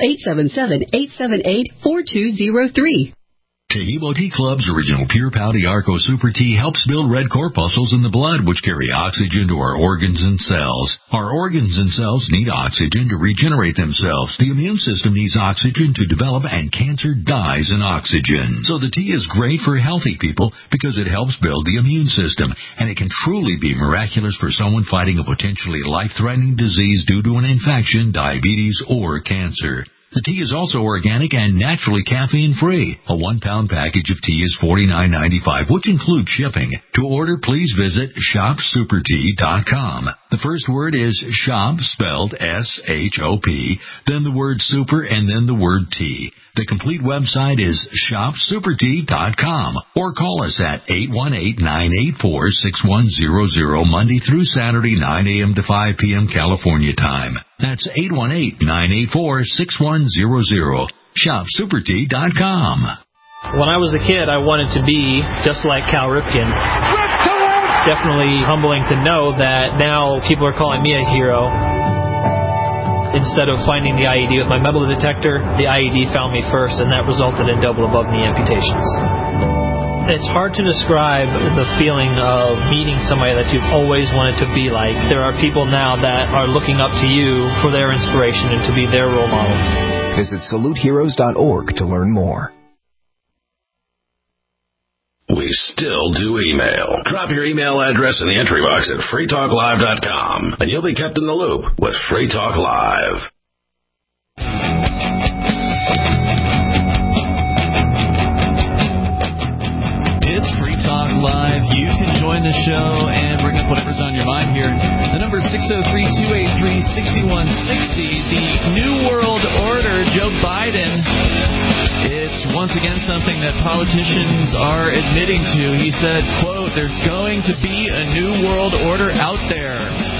877-878-4203. Tehebo Tea Club's original Pure Pouty Arco Super Tea helps build red corpuscles in the blood, which carry oxygen to our organs and cells. Our organs and cells need oxygen to regenerate themselves. The immune system needs oxygen to develop, and cancer dies in oxygen. So the tea is great for healthy people because it helps build the immune system, and it can truly be miraculous for someone fighting a potentially life-threatening disease due to an infection, diabetes, or cancer. The tea is also organic and naturally caffeine-free. A 1-pound package of tea is $49.95, which includes shipping. To order, please visit shopsupertea.com. The first word is shop, spelled S-H-O-P, then the word super, and then the word tea. The complete website is shopsupertea.com, or call us at 818-984-6100, Monday through Saturday, 9 a.m. to 5 p.m. California time. That's 818-984-6100. Shopsupertea.com. When I was a kid, I wanted to be just like Cal Ripken. It's definitely humbling to know that now people are calling me a hero. Instead of finding the IED with my metal detector, the IED found me first, and that resulted in double above-knee amputations. It's hard to describe the feeling of meeting somebody that you've always wanted to be like. There are people now that are looking up to you for their inspiration and to be their role model. Visit saluteheroes.org to learn more. We still do email. Drop your email address in the entry box at freetalklive.com, and you'll be kept in the loop with Free Talk Live. It's Free Talk Live. You can join the show and bring up whatever's on your mind here. The number is 603-283-6160. The New World Order, Joe Biden. It's once again something that politicians are admitting to. He said, quote, there's going to be a new world order out there.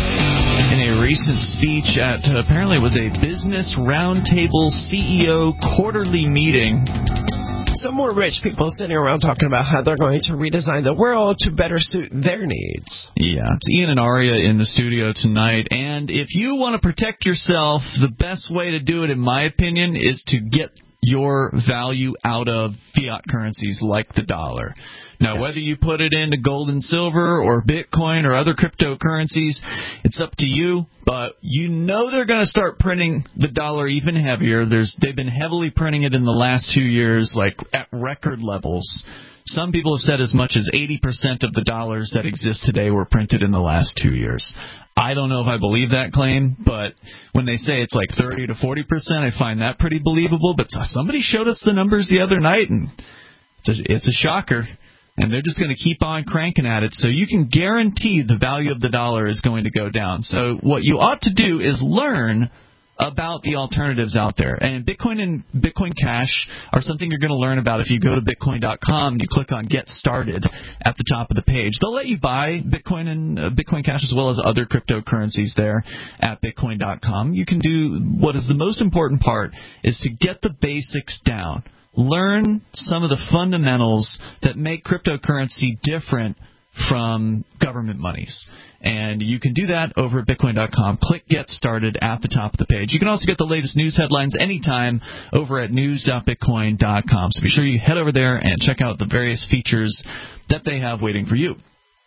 In a recent speech at, apparently it was a Business Roundtable CEO quarterly meeting. Some more rich people sitting around talking about how they're going to redesign the world to better suit their needs. Yeah, it's Ian and Aria in the studio tonight. And if you want to protect yourself, the best way to do it, in my opinion, is to get your value out of fiat currencies like the dollar. Now, whether you put it into gold and silver or Bitcoin or other cryptocurrencies, it's up to you. But you know they're going to start printing the dollar even heavier. They've been heavily printing it in the last 2 years, like at record levels. Some people have said as much as 80% of the dollars that exist today were printed in the last 2 years. I don't know if I believe that claim, but when they say it's like 30 to 40%, I find that pretty believable. But somebody showed us the numbers the other night, and it's a shocker. And they're just going to keep on cranking at it. So you can guarantee the value of the dollar is going to go down. So what you ought to do is learn about the alternatives out there. And Bitcoin and Bitcoin Cash are something you're going to learn about if you go to Bitcoin.com and you click on Get Started at the top of the page. They'll let you buy Bitcoin and Bitcoin Cash as well as other cryptocurrencies there at Bitcoin.com. You can do what is the most important part is to get the basics down. Learn some of the fundamentals that make cryptocurrency different from government monies. And you can do that over at Bitcoin.com. Click Get Started at the top of the page. You can also get the latest news headlines anytime over at news.bitcoin.com. So be sure you head over there and check out the various features that they have waiting for you.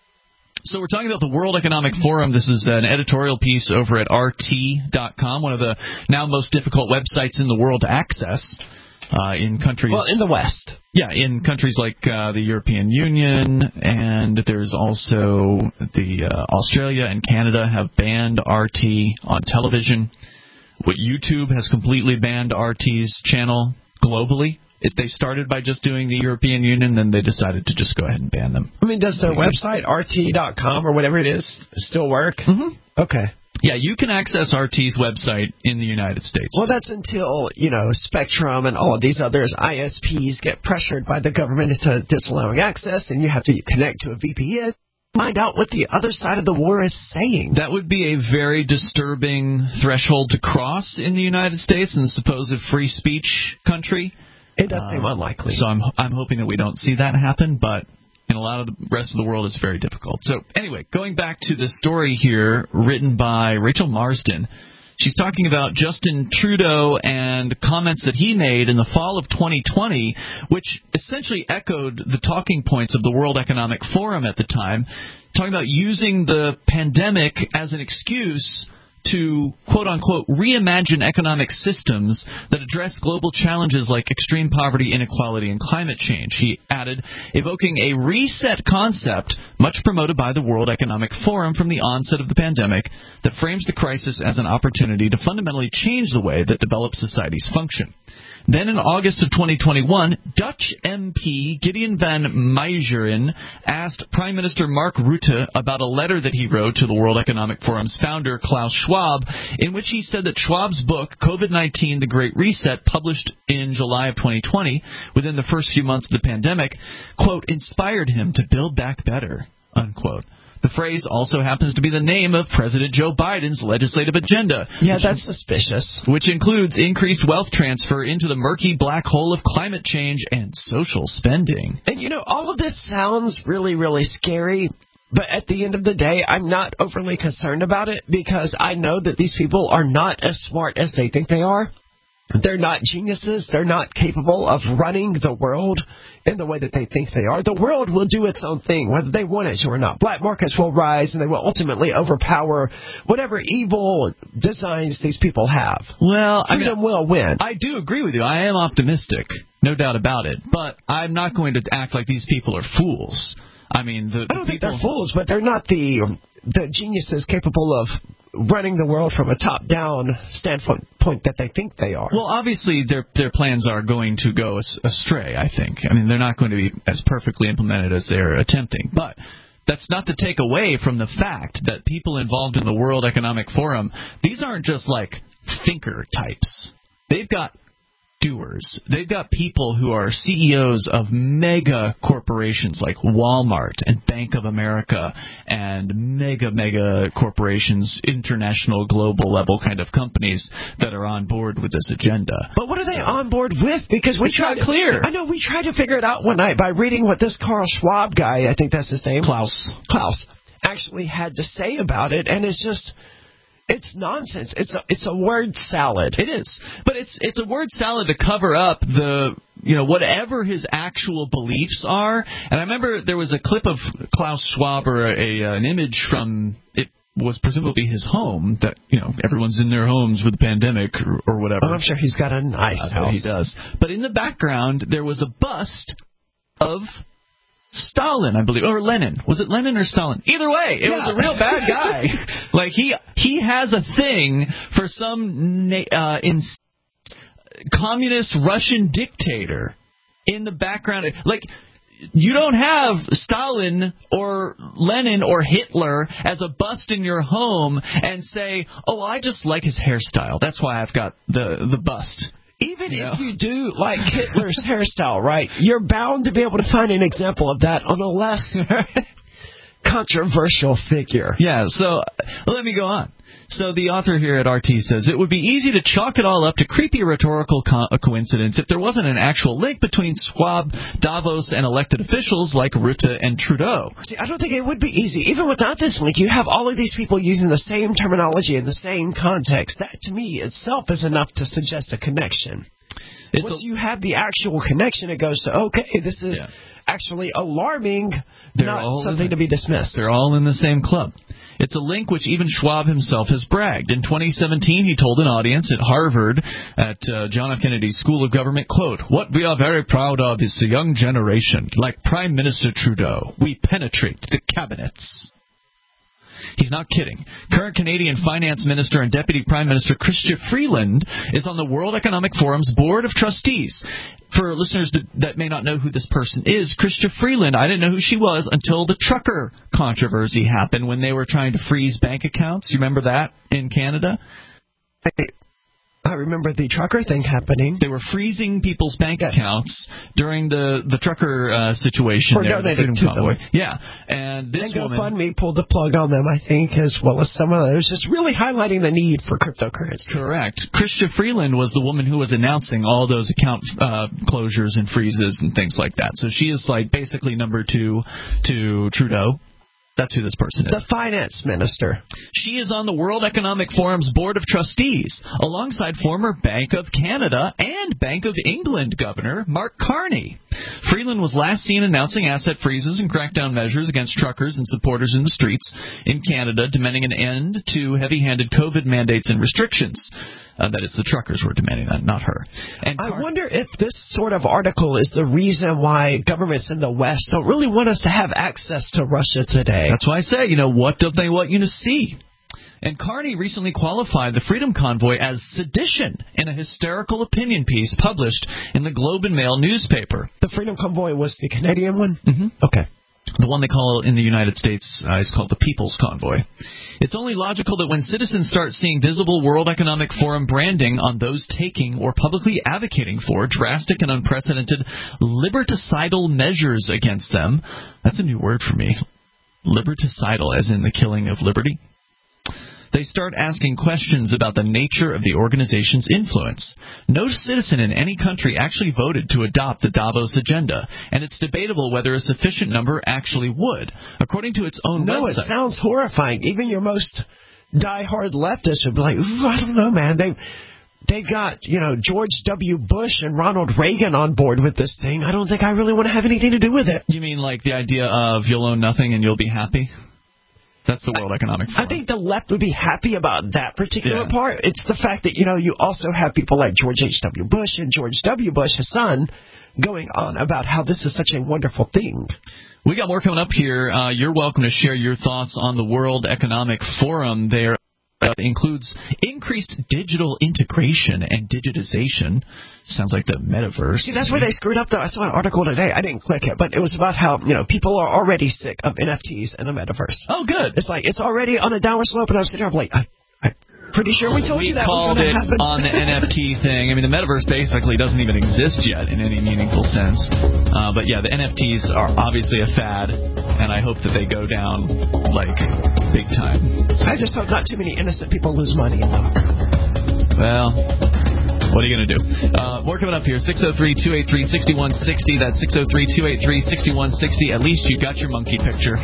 So we're talking about the World Economic Forum. This is an editorial piece over at RT.com, one of the now most difficult websites in the world to access. In countries... Well, in the West. Yeah, in countries like the European Union, and there's also the Australia and Canada have banned RT on television. YouTube has completely banned RT's channel globally. They started by just doing the European Union, then they decided to just go ahead and ban them. I mean, does their website, RT.com or whatever it is, still work? Mm-hmm. Okay. Yeah, you can access RT's website in the United States. Well, that's until, Spectrum and all of these others, ISPs, get pressured by the government into disallowing access, and you have to connect to a VPN. Find out what the other side of the war is saying. That would be a very disturbing threshold to cross in the United States and supposed free speech country. It does seem unlikely. So I'm hoping that we don't see that happen, but in a lot of the rest of the world it's very difficult. So anyway, going back to the story here written by Rachel Marsden. She's talking about Justin Trudeau and comments that he made in the fall of 2020, which essentially echoed the talking points of the World Economic Forum at the time, talking about using the pandemic as an excuse to, quote-unquote, reimagine economic systems that address global challenges like extreme poverty, inequality, and climate change. He added, evoking a reset concept much promoted by the World Economic Forum from the onset of the pandemic that frames the crisis as an opportunity to fundamentally change the way that developed societies function. Then in August of 2021, Dutch MP Gideon van Meijeren asked Prime Minister Mark Rutte about a letter that he wrote to the World Economic Forum's founder, Klaus Schwab, in which he said that Schwab's book, COVID-19, The Great Reset, published in July of 2020, within the first few months of the pandemic, quote, inspired him to build back better, unquote. The phrase also happens to be the name of President Joe Biden's legislative agenda. Yeah, that's suspicious. Which includes increased wealth transfer into the murky black hole of climate change and social spending. And, all of this sounds really, really scary. But at the end of the day, I'm not overly concerned about it because I know that these people are not as smart as they think they are. They're not geniuses. They're not capable of running the world in the way that they think they are. The world will do its own thing, whether they want it to or not. Black markets will rise, and they will ultimately overpower whatever evil designs these people have. Well, freedom will win. I do agree with you. I am optimistic, no doubt about it. But I'm not going to act like these people are fools. I mean, I don't think they're fools, but they're not the geniuses capable of running the world from a top-down standpoint that they think they are. Well, obviously, their plans are going to go astray, I think. I mean, they're not going to be as perfectly implemented as they're attempting. But that's not to take away from the fact that people involved in the World Economic Forum, these aren't just like thinker types. They've got doers. They've got people who are CEOs of mega corporations like Walmart and Bank of America and mega corporations, international, global level kind of companies that are on board with this agenda. But what are they on board with? Because we tried clear. I know we tried to figure it out one night by reading what this Carl Schwab guy, I think that's his name, Klaus, actually had to say about it, and it's just. It's nonsense. It's a word salad. It is, but it's a word salad to cover up the whatever his actual beliefs are. And I remember there was a clip of Klaus Schwab or an image from it was presumably his home that everyone's in their homes with the pandemic or whatever. Oh, I'm sure he's got a nice house. He does. But in the background there was a bust of Stalin, I believe, or Lenin. Was it Lenin or Stalin? Either way, it was a real bad guy. Like he has a thing for some communist Russian dictator in the background. Like you don't have Stalin or Lenin or Hitler as a bust in your home and say, "Oh, I just like his hairstyle. That's why I've got the bust." Even if you do like Hitler's hairstyle, right, you're bound to be able to find an example of that on a less controversial figure. Yeah, so let me go on. So the author here at RT says, it would be easy to chalk it all up to creepy rhetorical coincidence if there wasn't an actual link between Schwab, Davos, and elected officials like Rutte and Trudeau. See, I don't think it would be easy. Even without this link, you have all of these people using the same terminology in the same context. That, to me, itself is enough to suggest a connection. Once you have the actual connection, it goes to, okay, this is actually alarming, not something to be dismissed. They're all in the same club. It's a link which even Schwab himself has bragged. In 2017, he told an audience at Harvard at John F. Kennedy's School of Government, quote, "What we are very proud of is the young generation. Like Prime Minister Trudeau, we penetrate the cabinets." He's not kidding. Current Canadian Finance Minister and Deputy Prime Minister Chrystia Freeland is on the World Economic Forum's Board of Trustees. For listeners that may not know who this person is, Chrystia Freeland, I didn't know who she was until the trucker controversy happened when they were trying to freeze bank accounts. You remember that in Canada? I remember the trucker thing happening. They were freezing people's bank accounts during the trucker situation. Or donating to them. Yeah. And this woman... GoFundMe pulled the plug on them, I think, as well as some others, just really highlighting the need for cryptocurrency. Correct. Chrystia Freeland was the woman who was announcing all those account closures and freezes and things like that. So she is like basically number 2 to Trudeau. That's who this person is. The finance minister. She is on the World Economic Forum's Board of Trustees, alongside former Bank of Canada and Bank of England Governor Mark Carney. Freeland was last seen announcing asset freezes and crackdown measures against truckers and supporters in the streets in Canada, demanding an end to heavy-handed COVID mandates and restrictions. That is, the truckers were demanding that, not her. And I wonder if this sort of article is the reason why governments in the West don't really want us to have access to Russia today. That's why I say, what don't they want you to see? And Carney recently qualified the Freedom Convoy as sedition in a hysterical opinion piece published in the Globe and Mail newspaper. The Freedom Convoy was the Canadian one? Mm-hmm. Okay. The one they call in the United States is called the People's Convoy. It's only logical that when citizens start seeing visible World Economic Forum branding on those taking or publicly advocating for drastic and unprecedented liberticidal measures against them, that's a new word for me, liberticidal, as in the killing of liberty, they start asking questions about the nature of the organization's influence. No citizen in any country actually voted to adopt the Davos agenda, and it's debatable whether a sufficient number actually would, according to its own website. No, it sounds horrifying. Even your most diehard leftists would be like, I don't know, man. They got, George W. Bush and Ronald Reagan on board with this thing. I don't think I really want to have anything to do with it. You mean like the idea of you'll own nothing and you'll be happy? That's the World Economic Forum. I think the left would be happy about that particular part. It's the fact that, you also have people like George H.W. Bush and George W. Bush, his son, going on about how this is such a wonderful thing. We got more coming up here. You're welcome to share your thoughts on the World Economic Forum there. It includes increased digital integration and digitization. Sounds like the metaverse. See, that's where they screwed up, though. I saw an article today. I didn't click it, but it was about how, people are already sick of NFTs and the metaverse. Oh, good. It's like, it's already on a downward slope, and I'm sitting there, I'm like, I'm pretty sure we told you that was going to happen. On the NFT thing. I mean, the metaverse basically doesn't even exist yet in any meaningful sense. But yeah, the NFTs are obviously a fad, and I hope that they go down, big time. I just hope not too many innocent people lose money. Well, what are you going to do? More coming up here. 603-283-6160. That's 603-283-6160. At least you got your monkey picture.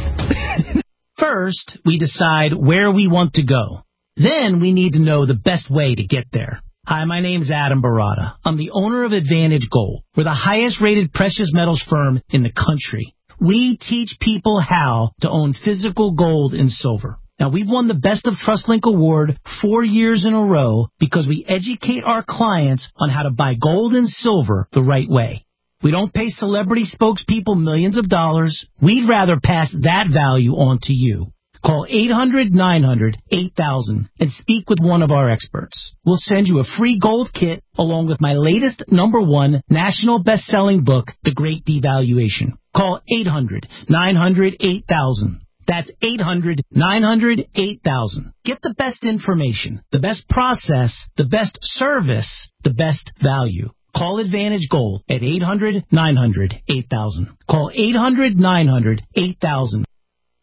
First, we decide where we want to go. Then we need to know the best way to get there. Hi, my name's Adam Barada. I'm the owner of Advantage Gold. We're the highest-rated precious metals firm in the country. We teach people how to own physical gold and silver. Now, we've won the Best of TrustLink Award 4 years in a row because we educate our clients on how to buy gold and silver the right way. We don't pay celebrity spokespeople millions of dollars. We'd rather pass that value on to you. Call 800-900-8000 and speak with one of our experts. We'll send you a free gold kit along with my latest #1 national best-selling book, The Great Devaluation. Call 800-900-8000. That's 800-900-8000. Get the best information, the best process, the best service, the best value. Call Advantage Gold at 800-900-8000. Call 800-900-8000.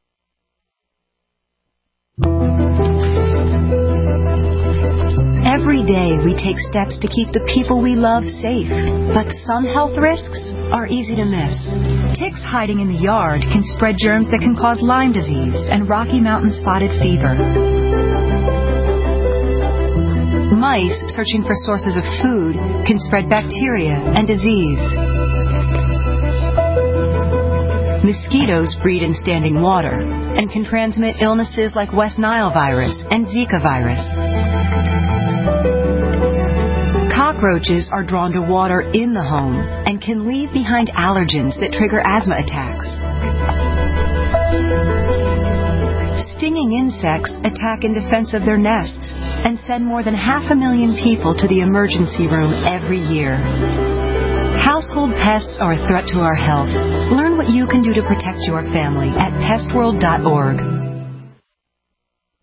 Every day we take steps to keep the people we love safe, but some health risks are easy to miss. Ticks hiding in the yard can spread germs that can cause Lyme disease and Rocky Mountain spotted fever. Mice searching for sources of food can spread bacteria and disease. Mosquitoes breed in standing water and can transmit illnesses like West Nile virus and Zika virus. Cockroaches are drawn to water in the home and can leave behind allergens that trigger asthma attacks. Stinging insects attack in defense of their nests and send more than 500,000 people to the emergency room every year. Household pests are a threat to our health. Learn what you can do to protect your family at pestworld.org.